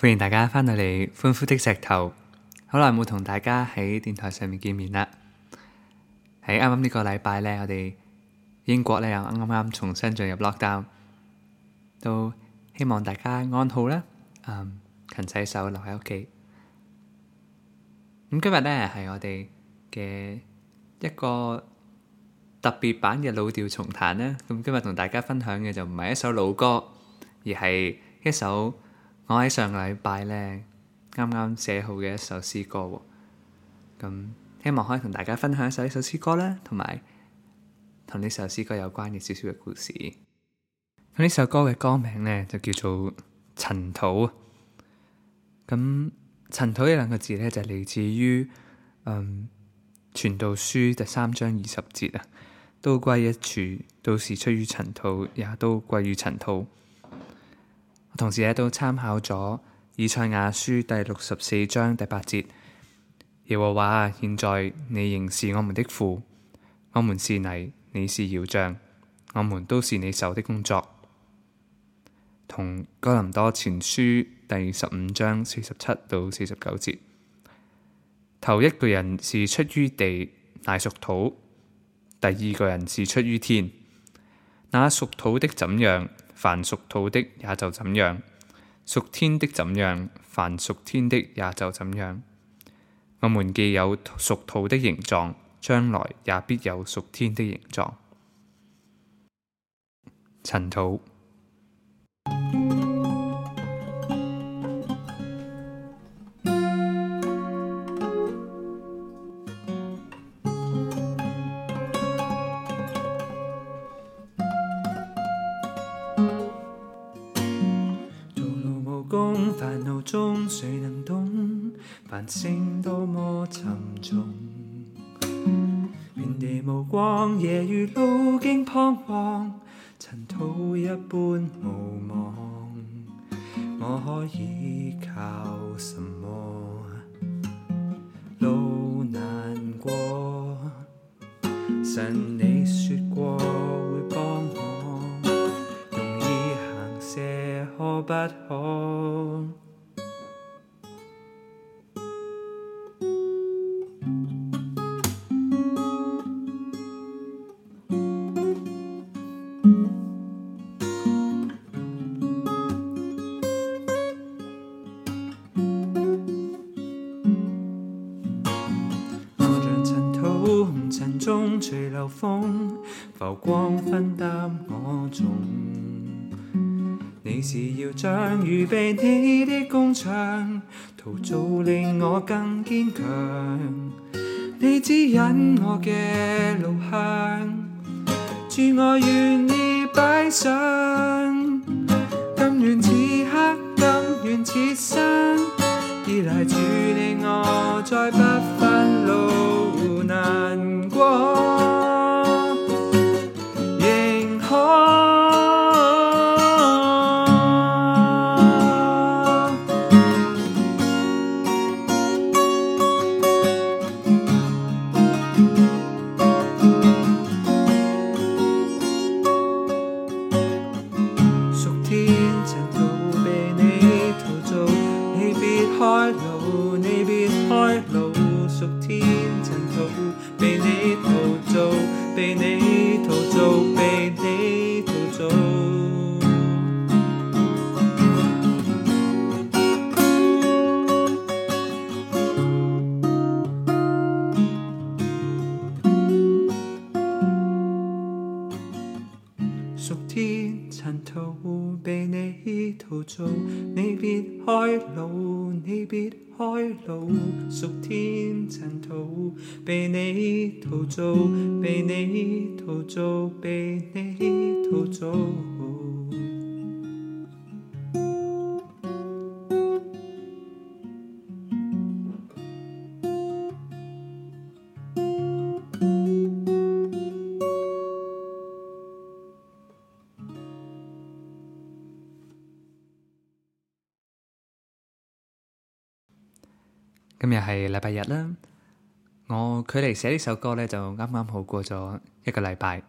歡迎大家翻到嚟歡呼的石頭，好耐冇同大家喺電台上面見面啦。喺啱啱呢個禮拜呢，我哋英國呢又啱重新進入 lockdown， 都希望大家安好啦，勤洗手，留喺屋企。咁今日呢係我哋嘅一個特別版嘅老調重彈啦。咁今日同大家分享嘅就唔係一首老歌，而係一首我喺上個禮拜呢啱啱寫好嘅一首詩歌喎。咁希望可以同大家分享一首呢首詩歌啦，同埋同呢首詩歌有關嘅少少嘅故事。咁呢首歌嘅歌名呢就叫做《塵土》。咁塵土呢兩個字呢就嚟自於傳道書第3章20節啊，都歸一處，都是出於塵土，也都歸於塵土。同時咧都參考咗以賽亞書第64章第8節，耶和華啊，現在你仍是我們的父，我們是泥，你是窯匠，我們都是你手的工作。同哥林多前書第15章47到49節，頭一個人是出於地，乃屬土；第二個人是出於天。那屬土的怎樣，凡屬土的也就怎樣；屬天的怎樣，凡屬天的也就怎樣。我們既有屬土的形狀，將來也必有屬天的形狀。塵土。 煩惱中誰能懂？繁星多麼沉重，遍地無光，夜雨路徑彷徨，塵土一般無望。我可以靠什麼？路難過，神你說過會幫我，容易行些可不可？塵中隨流風，浮光分擔我重。你是窯匠，預備你的工場，陶造令我更堅強。你指引我嘅路向，主我願意擺上，甘願此刻，甘願此生，依賴主你我再不分路難過，仍可屬天塵土被你陶造，你別開路，你別開路，屬天塵土被你陶造，被你陶造，被你陶造。屬天塵土被你陶造，你別開路，你別開路，屬天塵土被你陶造，被你陶造，被你陶造。 今日係禮拜日啦，我距離寫呢首歌呢，就啱啱好過咗一個禮拜。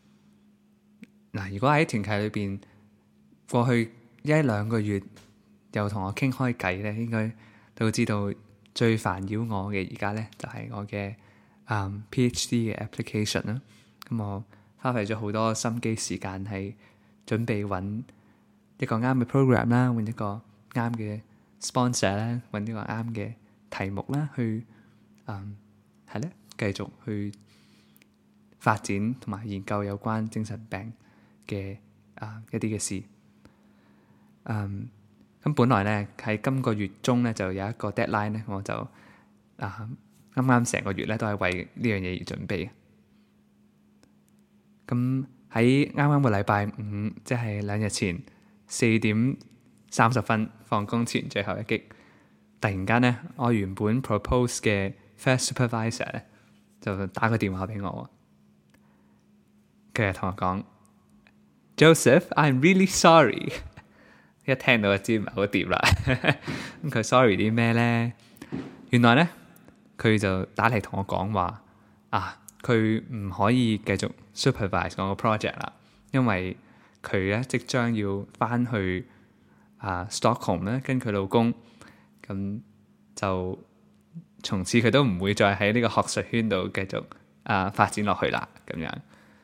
嗱，如果喺團契裏邊過去1-2個月有同我傾開偈咧，應該都知道最煩擾我嘅而家咧就係我嘅PhD 嘅 application 啦。咁我花費咗好多心機時間係準備揾一個啱嘅 program 啦，揾一個啱嘅 sponsor 啦，揾一個啱嘅題目啦，去係咧繼續去發展同埋研究有關精神病嘅一啲嘅事。咁本來咧喺今個月中咧就有一個 deadline 咧，我就啱啱成個月咧都係為呢樣嘢而準備。咁喺啱啱個禮拜五，即係2日前4:30放工前最後一擊，突然間咧，我原本 propose 嘅 first supervisor 咧就打個電話俾我，佢就同我講 Joseph，I'm really sorry。一聽到就知唔係好掂啦。咁佢 sorry 啲咩咧？原來咧佢就打嚟同我講話佢唔可以繼續 supervise 我個 project 啦，因為佢咧即將要翻去Stockholm 咧跟佢老公，咁就從此佢都唔會再喺呢個學術圈度繼續發展落去啦，咁樣。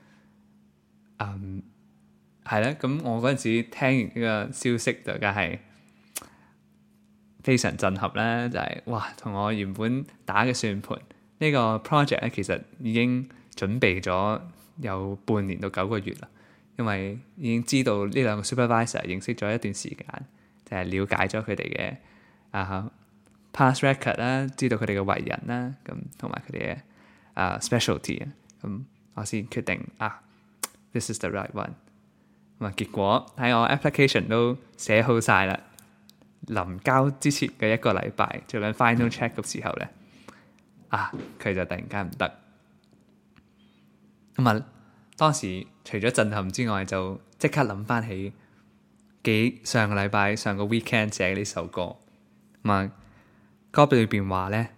係咧，咁我嗰陣時聽完呢個消息就梗係非常震撼啦，就係哇，同我原本打嘅算盤呢個 project 咧，其實已經準備咗有半年到9個月啦，因為已經知道呢兩個 supervisor 認識咗一段時間，就係了解咗佢哋嘅past record 啦，知道佢哋嘅為人啦，咁同埋佢哋嘅specialty 啊，咁我先決定this is the right one。咁結果喺我 application 都寫好晒啦，臨交之前嘅1個禮拜做緊 final check 嘅時候咧，佢就突然間唔得。咁當時除咗震撼之外，就即刻諗翻起上個禮拜上個 weekend 寫呢首歌。歌裏邊話咧，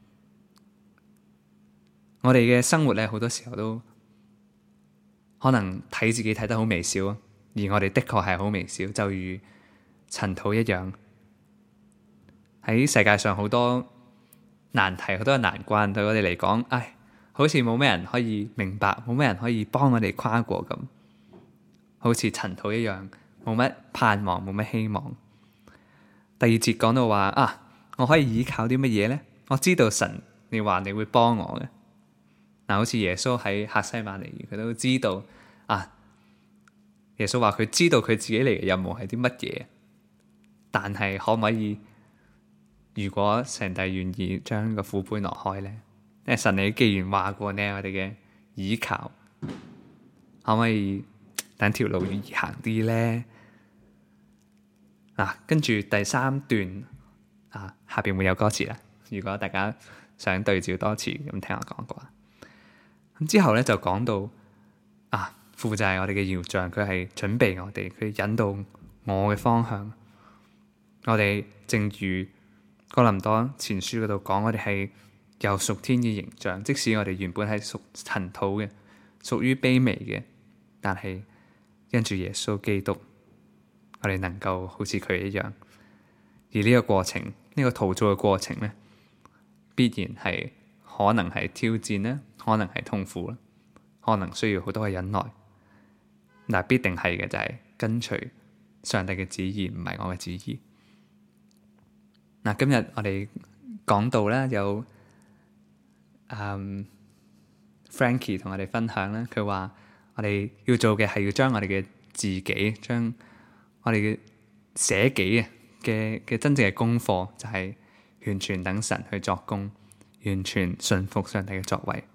我哋嘅生活咧好多時候都可能睇自己睇得好微小啊。而我哋的確係好微小，就如塵土一樣。喺世界上好多難題，好多難關，對我哋嚟講，好似冇咩人可以明白，冇咩人可以幫我哋跨過咁，好似塵土一樣，冇乜盼望，冇乜希望。第2節講到話我可以依靠啲乜嘢咧？我知道神，你話你會幫我嘅。好似耶穌喺客西馬尼園，佢都知道耶穌話佢知道佢自己嚟嘅任務係啲乜嘢，但係可唔可以？如果上帝願意將個苦杯挪開咧，因為神你既然話過呢，我哋嘅倚靠，可唔可以等條路易行啲咧？跟住第3段下邊會有歌詞啦。如果大家想對照多次咁聽我講過，咁之後咧就講到父就係我哋嘅窯匠，佢係準備我哋，佢引導我嘅方向。我哋正如哥林多前書嗰度講，我哋係有屬天嘅形象，即使我哋原本係屬塵土嘅，屬於卑微嘅，但係因住耶穌基督，我哋能夠好似佢一樣。而呢個過程，呢個陶造嘅過程咧，必然係可能係挑戰啦，可能係痛苦啦，可能需要好多嘅忍耐。但必定係嘅就係跟隨上帝嘅旨意，唔係我嘅旨意。今日我哋講到咧，有Frankie 同我哋分享咧，佢話我哋要做嘅係要將我哋嘅自己，將我哋嘅捨己嘅真正嘅功課，就係完全等神去作工，完全順服上帝嘅作為。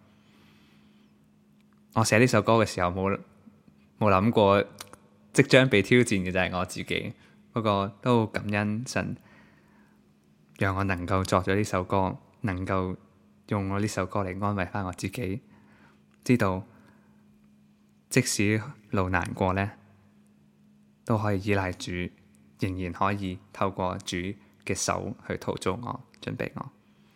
我寫呢首歌嘅時候冇諗過即將被挑戰嘅就係我自己，不過都感恩神讓我能夠作咗呢首歌，能夠用我呢首歌嚟安慰翻我自己，知道即使路難過咧，都可以依賴主，仍然可以透過主嘅手去陶造我，準備我。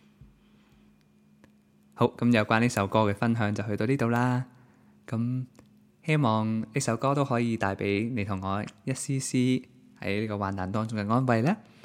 好，咁有關呢首歌嘅分享就去到呢度啦。咁希望呢首歌都可以帶俾你同我一絲絲喺呢個患難當中嘅安慰咧。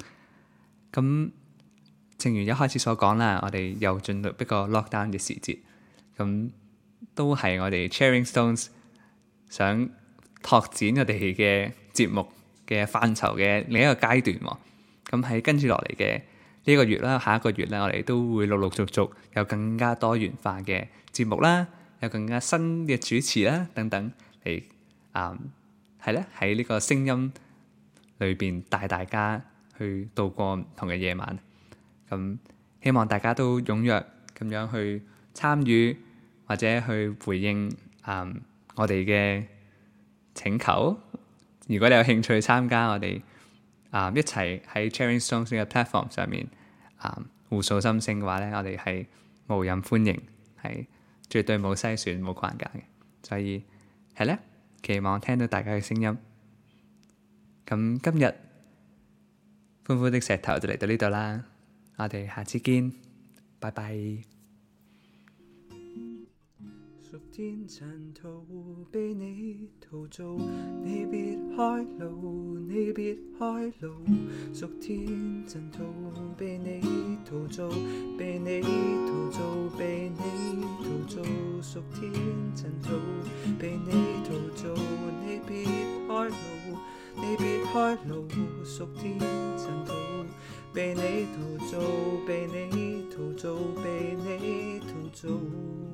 咁正如一開始所講啦，我哋又進入一個 lockdown 嘅時節，咁都係我哋 Charing Stones 想拓展我哋嘅節目嘅範疇嘅另一個階段喎。咁喺跟住落嚟嘅呢個月啦，下一個月咧，我哋都會陸陸續續有更加多元化嘅節目啦，有更加新嘅主持啦等等嚟係咧喺呢個聲音裏邊帶大家去度過唔同嘅夜晚。咁希望大家都踴躍咁樣去參與或者去回應我哋嘅請求。如果你有興趣參加我哋一齊喺 Charing Stones 嘅 platform 上面互訴心聲嘅話咧，我哋係無任歡迎，係絕對冇篩選冇框架嘅。所以係咧，期望聽到大家嘅聲音。咁今日歡呼的石頭就嚟到呢度啦，我哋下次見，拜拜。 屬天塵土被你陶造，你別開路，你別開路。屬天塵土被你陶造，被你陶造，被你陶造。屬天塵土被你陶造，你別開路，你別開路。屬天塵土被你陶造，被你陶造，被你陶造。